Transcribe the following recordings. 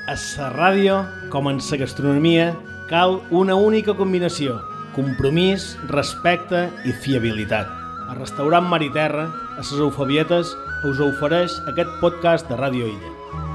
A la ràdio, com en la gastronomia, cal una única combinació: compromís, respecte i fiabilitat. El restaurant Mar i Terra, a les Eufebietes, us ofereix aquest podcast de Ràdio Illa.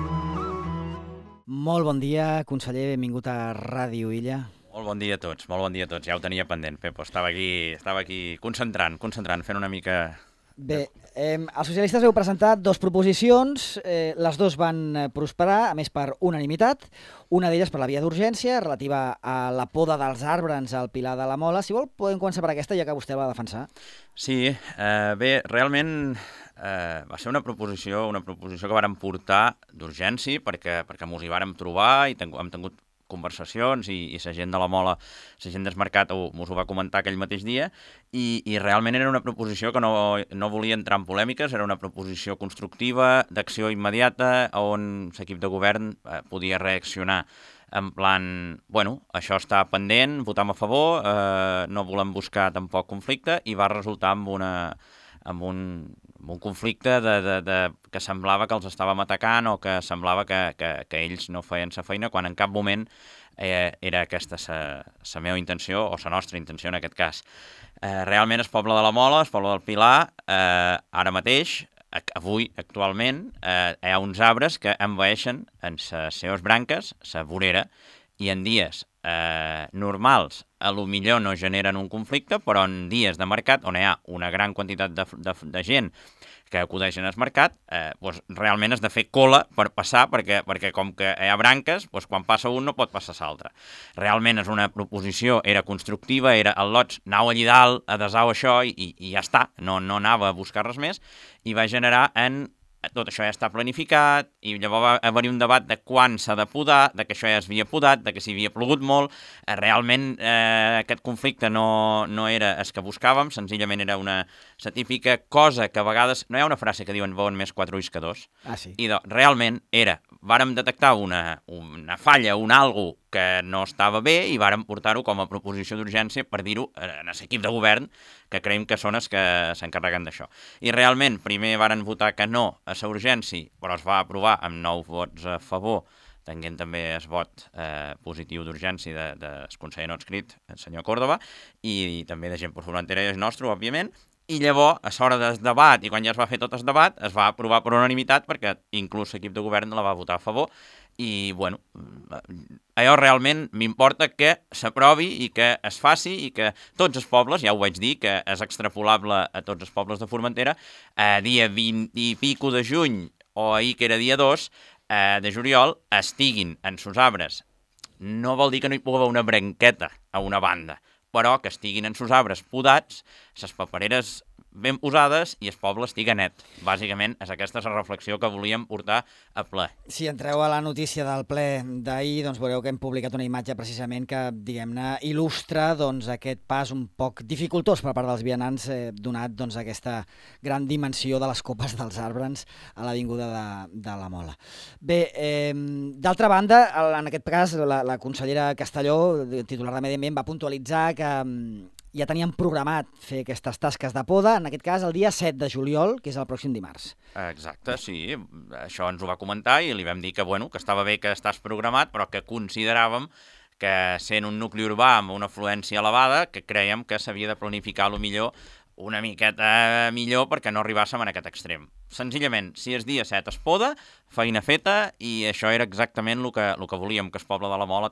Molt bon dia, conseller, benvingut a Ràdio Illa. Molt bon dia a tots, molt bon dia a tots. Ja ho tenia pendent, Pepo. Estava aquí concentrant, fent una mica... Bé, els socialistes heu presentat dues proposicions, les dues van prosperar, a més per unanimitat, una d'elles per la via d'urgència, relativa a la poda dels arbres al Pilar de la Mola. Si vol, podem començar per aquesta, ja que vostè va defensar. Sí, bé, realment va ser una proposició que vàrem portar d'urgència perquè mos hi vàrem trobar i hem tingut conversacions i la gent de la Mola, la gent del mercat mos ho va comentar aquell mateix dia i realment era una proposició que no volia entrar en polèmiques, era una proposició constructiva, d'acció immediata, on l'equip de govern podia reaccionar en plan, bueno, això està pendent, votam a favor, no volem buscar tampoc conflicte, i va resultar amb un conflicte que semblava que els estàvem atacant o que semblava que ells no feien la feina, quan en cap moment era aquesta la meva intenció o la nostra intenció en aquest cas. Realment el poble de la Mola, el poble del Pilar, ara mateix, avui, actualment, hi ha uns arbres que envaeixen en les seves branques la vorera, i en dies normals a lo millor no generen un conflicte, però en dies de mercat, on hi ha una gran quantitat de gent que acudeixen al mercat, doncs realment has de fer cola per passar, perquè com que hi ha branques, doncs quan passa un no pot passar l'altre. Realment és una proposició, era constructiva, era el lots, anau allí dalt a desau això i ja està, no anava a buscar res més, i va generar tot això ja està planificat, i llavors va haver-hi un debat de quan s'ha de podar, de que això ja s'havia podat, de que s'hi havia plogut molt. Realment aquest conflicte no era el que buscàvem, senzillament era la típica cosa que a vegades... No hi ha una frase que diuen veuen més 4 ulls que 2? Ah, sí. I realment vàrem detectar una falla, un algo que no estava bé, i vàrem portar-ho com a proposició d'urgència per dir-ho a l'equip de govern, que creiem que són els que s'encarreguen d'això. I realment, primer varen votar que no a la urgència, però es va aprovar amb 9 vots a favor, tenint també el vot positiu d'urgència del conseller no adscrit, el senyor Córdoba, i també de gent per Formentera i el nostre, òbviament. I llavors, a l'hora del debat, i quan ja es va fer tot el debat, es va aprovar per unanimitat, perquè inclús l'equip de govern la va votar a favor. I, bueno, allò realment m'importa que s'aprovi i que es faci, i que tots els pobles, ja ho vaig dir, que és extrapolable a tots els pobles de Formentera, dia 20 i pico de juny, o ahir que era dia 2 de juliol, estiguin en sus arbres. No vol dir que no hi pugui haver una branqueta a una banda, però que estiguin en sus arbres podats, les papereres ben posades i el poble estiga net. Bàsicament, és aquesta la reflexió que volíem portar a ple. Si entreu a la notícia del ple d'ahir, doncs veureu que hem publicat una imatge precisament que, diguem-ne, il·lustra aquest pas un poc dificultós per part dels vianants, donat aquesta gran dimensió de les copes dels arbres a l'avinguda de la Mola. Bé, d'altra banda, en aquest cas, la consellera Castelló, titular de Medi Ambient, va puntualitzar que ja teníem programat fer aquestes tasques de poda, en aquest cas el dia 7 de juliol, que és el pròxim dimarts. Exacte, sí, això ens ho va comentar i li vam dir que estava bé que estàs programat, però que consideràvem que sent un nucli urbà amb una afluència elevada, que creiem que s'havia de planificar millor una miqueta millor perquè no arribàssim en aquest extrem. Senzillament, si és dia 7 es poda, feina feta, i això era exactament el que volíem, que el poble de la Mola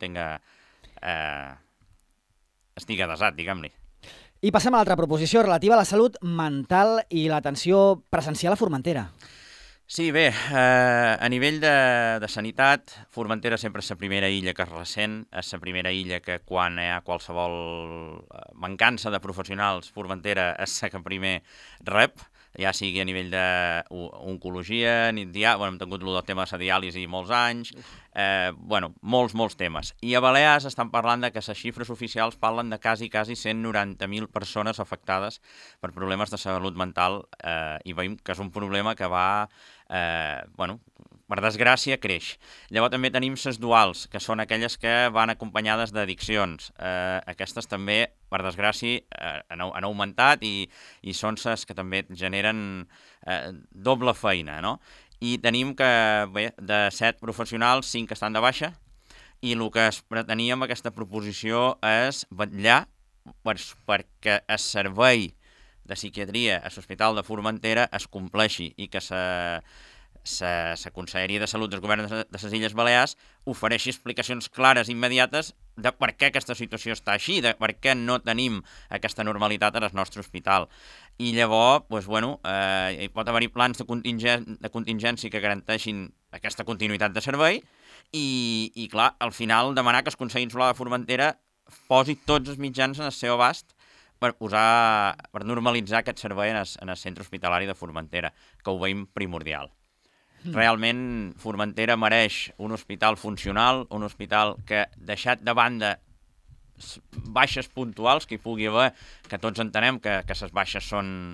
estigui adesat, diguem-li. I passem a l'altra proposició relativa a la salut mental i l'atenció presencial a Formentera. Sí, bé, a nivell de sanitat, Formentera sempre és la primera illa que es ressent, és la primera illa que quan hi ha qualsevol mancança de professionals, Formentera és la que primer rep, ja sigui a nivell d'oncologia, hem tingut el tema de la diàlisi molts anys, molts temes. I a Balears estan parlant de que les xifres oficials parlen de quasi 190.000 persones afectades per problemes de salut mental, i veiem que és un problema que va, per desgràcia, creix. Llavors també tenim les duals, que són aquelles que van acompanyades d'addiccions. Aquestes també, per desgràcia, han augmentat i són les que també generen doble feina, no? i tenim que, bé, de 7 professionals, 5 estan de baixa, i el que es pretenia amb aquesta proposició és vetllar perquè el servei de psiquiatria a l'Hospital de Formentera es compleixi i que la Conselleria de Salut del Govern de les Illes Balears ofereixi explicacions clares i immediates de per què aquesta situació està així, de per què no tenim aquesta normalitat al nostre hospital. I llavors, doncs, bueno, hi pot haver-hi plans de contingència que garanteixin aquesta continuïtat de servei i clar, al final demanar que el Consell Insular de Formentera posi tots els mitjans en el seu abast per normalitzar aquest servei en el centre hospitalari de Formentera, que ho veiem primordial. Realment, Formentera mereix un hospital funcional, un hospital que, deixat de banda baixes puntuals que hi pugui haver, que tots entenem que les baixes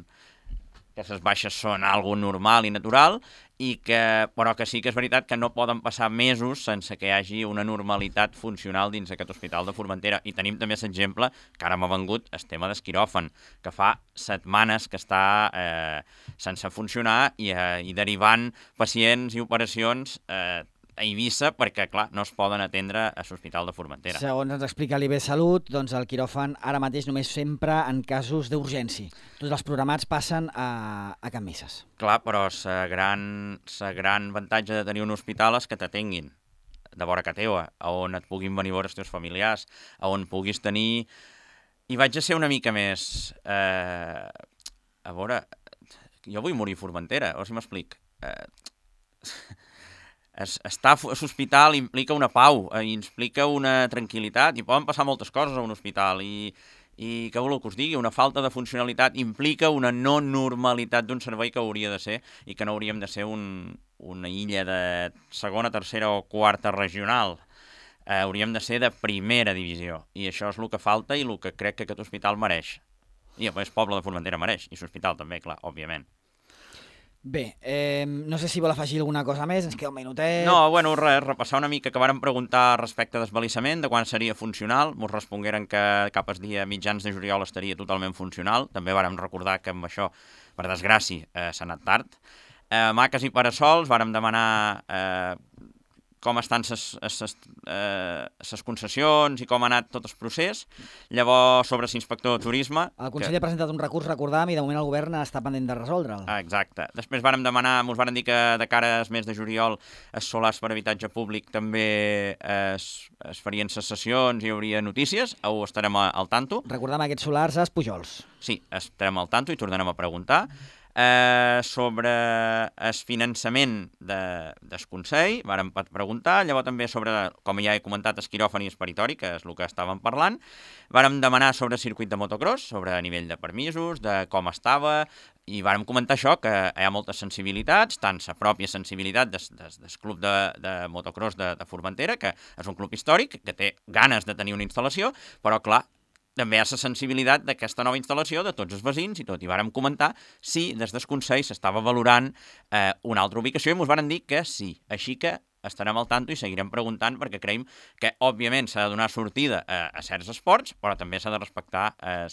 són algo normal i natural, però que sí que és veritat que no poden passar mesos sense que hi hagi una normalitat funcional dins d'aquest hospital de Formentera. I tenim també l'exemple, que ara m'ha vengut, el tema del quiròfan, que fa setmanes que està sense funcionar i derivant pacients i operacions a Eivissa perquè, clar, no es poden atendre a l'Hospital de Formentera. Segons ens explica l'IB Salut, doncs el quiròfan ara mateix només s'empra en casos d'urgència. Tots els programats passen a Can Misses. Clar, però la gran avantatge de tenir un hospital és que t'atenguin de vora que teua, on et puguin venir a veure els teus familiars, on puguis tenir... I vaig a ser una mica més... A veure, jo vull morir a Formentera, o si m'explic. Estar a l'hospital implica una pau, implica una tranquil·litat, i poden passar moltes coses a un hospital, i què voleu que us digui? Una falta de funcionalitat implica una no normalitat d'un servei que hauria de ser, i que no hauríem de ser una illa de segona, tercera o quarta regional. Hauríem de ser de primera divisió, i això és el que falta i el que crec que aquest hospital mereix. I el poble de Formentera mereix, i l'hospital també, clar, òbviament. Bé, no sé si vol afegir alguna cosa més, ens queda un minutet... No, bueno, res, repassar una mica que vàrem preguntar respecte a desvalissament, de quan seria funcional, mos respongueren que cap al dia mitjans de juliol estaria totalment funcional, també vàrem recordar que amb això, per desgràcia, s'ha anat tard. Maques i parasols, vàrem demanar com estan les concessions i com ha anat tot el procés. Llavors, sobre l'inspector de turisme... El Consell ha presentat un recurs, recordàvem, i de moment el govern està pendent de resoldre'l. Exacte. Després vàrem demanar, ens varen dir que de cara al mes de juliol els solars per habitatge públic també es farien les sessions i hi hauria notícies, ho estarem al tanto. Recordàvem aquests solars als Pujols. Sí, estarem al tanto i tornarem a preguntar. Sobre el finançament del Consell, vàrem preguntar, llavors també sobre, com ja he comentat, el quiròfan i el peritori, que és el que estàvem parlant, vàrem demanar sobre el circuit de motocross, sobre nivell de permisos, de com estava, i vàrem comentar això, que hi ha moltes sensibilitats, tant la pròpia sensibilitat del club de motocross de Formentera, que és un club històric, que té ganes de tenir una instal·lació, però clar, també hi ha la sensibilitat d'aquesta nova instal·lació de tots els veïns i tot. I vàrem comentar si des del Consell s'estava valorant una altra ubicació i ens varen dir que sí. Així que estarem al tanto i seguirem preguntant perquè creiem que, òbviament, s'ha de donar sortida a certs esports, però també s'ha de respectar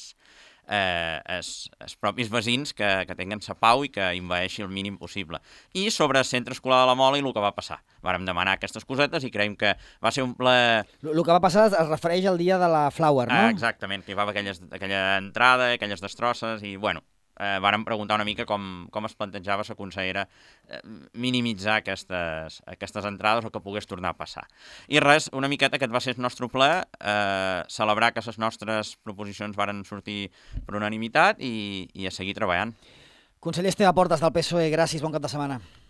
els propis veïns que tinguen sa pau i que envaeixi el mínim possible. I sobre el centre escolar de la Mola i el que va passar. Vàrem demanar aquestes cosetes i creiem que va ser un ple... El que va passar es refereix al dia de la Flower, no? Exactament, que hi va haver aquella entrada, aquelles destrosses i, bueno, vàrem preguntar una mica com es plantejava la consellera minimitzar aquestes entrades o que pogués tornar a passar. I res, una miqueta aquest va ser el nostre ple, celebrar que les nostres proposicions varen sortir per unanimitat i a seguir treballant. Conseller Esteve Portes del PSOE, gràcies, bon cap de setmana.